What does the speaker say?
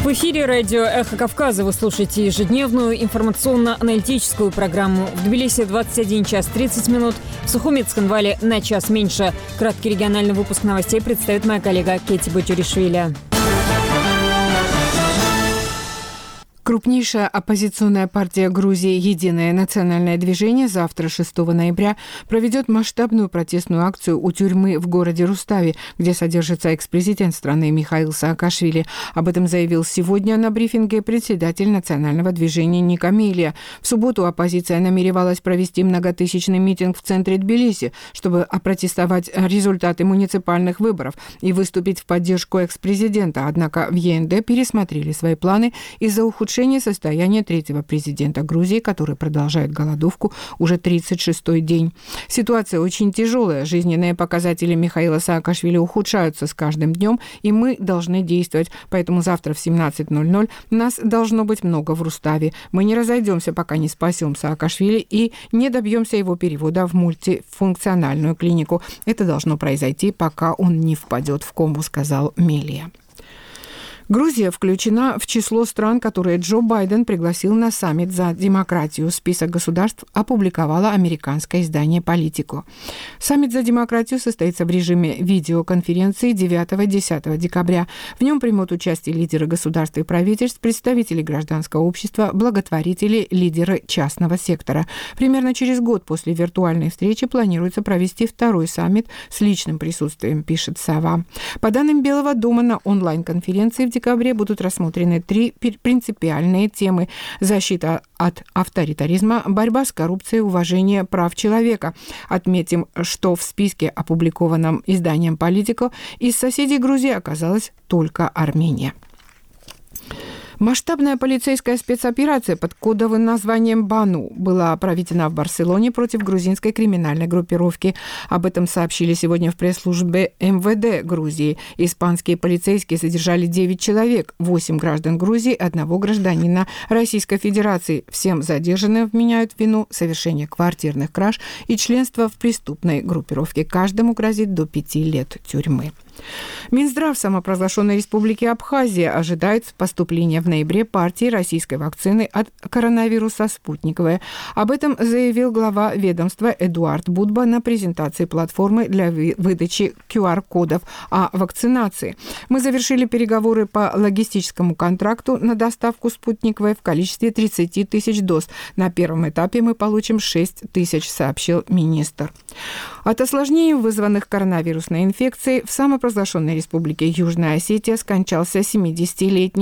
В эфире радио «Эхо Кавказа» вы слушаете ежедневную информационно-аналитическую программу. В Тбилиси 21 час 30 минут, в Сухуми, Цхинвале на час меньше. Краткий региональный выпуск новостей представит моя коллега Кетти Бутюришвили. Крупнейшая оппозиционная партия Грузии «Единое национальное движение» завтра, 6 ноября, проведет масштабную протестную акцию у тюрьмы в городе Рустави, где содержится экс-президент страны Михаил Саакашвили. Об этом заявил сегодня на брифинге председатель национального движения Ник Амелия. В субботу оппозиция намеревалась провести многотысячный митинг в центре Тбилиси, чтобы опротестовать результаты муниципальных выборов и выступить в поддержку экс-президента. Однако в ЕНД пересмотрели свои планы из-за ухудшения состояния третьего президента Грузии, который продолжает голодовку уже 36-й день. Ситуация очень тяжелая. Жизненные показатели Михаила Саакашвили ухудшаются с каждым днем, и мы должны действовать. Поэтому завтра в 17:00 нас должно быть много в Руставе. Мы не разойдемся, пока не спасем Саакашвили и не добьемся его перевода в мультифункциональную клинику. Это должно произойти, пока он не впадет в кому, сказал Мелия. Грузия включена в число стран, которые Джо Байден пригласил на саммит за демократию. Список государств опубликовало американское издание «Политико». Саммит за демократию состоится в режиме видеоконференции 9-10 декабря. В нем примут участие лидеры государств и правительств, представители гражданского общества, благотворители, лидеры частного сектора. Примерно через год после виртуальной встречи планируется провести второй саммит с личным присутствием, пишет «Сова». По данным Белого дома, на онлайн-конференции в декабре будут рассмотрены 3 принципиальные темы: защита от авторитаризма, борьба с коррупцией, уважение прав человека. Отметим, что в списке, опубликованном изданием «Политико», из соседей Грузии оказалась только Армения. Масштабная полицейская спецоперация под кодовым названием «Бану» была проведена в Барселоне против грузинской криминальной группировки. Об этом сообщили сегодня в пресс-службе МВД Грузии. Испанские полицейские задержали 9 человек, 8 граждан Грузии, 1 гражданина Российской Федерации. Всем задержанным вменяют в вину совершение квартирных краж и членство в преступной группировке. Каждому грозит до 5 лет тюрьмы. Минздрав самопровозглашенной республики Абхазия ожидает поступления в ноябре партии российской вакцины от коронавируса «Спутниковая». Об этом заявил глава ведомства Эдуард Будба на презентации платформы для выдачи QR-кодов о вакцинации. Мы завершили переговоры по логистическому контракту на доставку «Спутниковой» в количестве 30 тысяч доз. На первом этапе мы получим 6 тысяч, сообщил министр. От осложнений, вызванных коронавирусной инфекцией, в самопровозглашенной республике Южная Осетия скончался 70-летний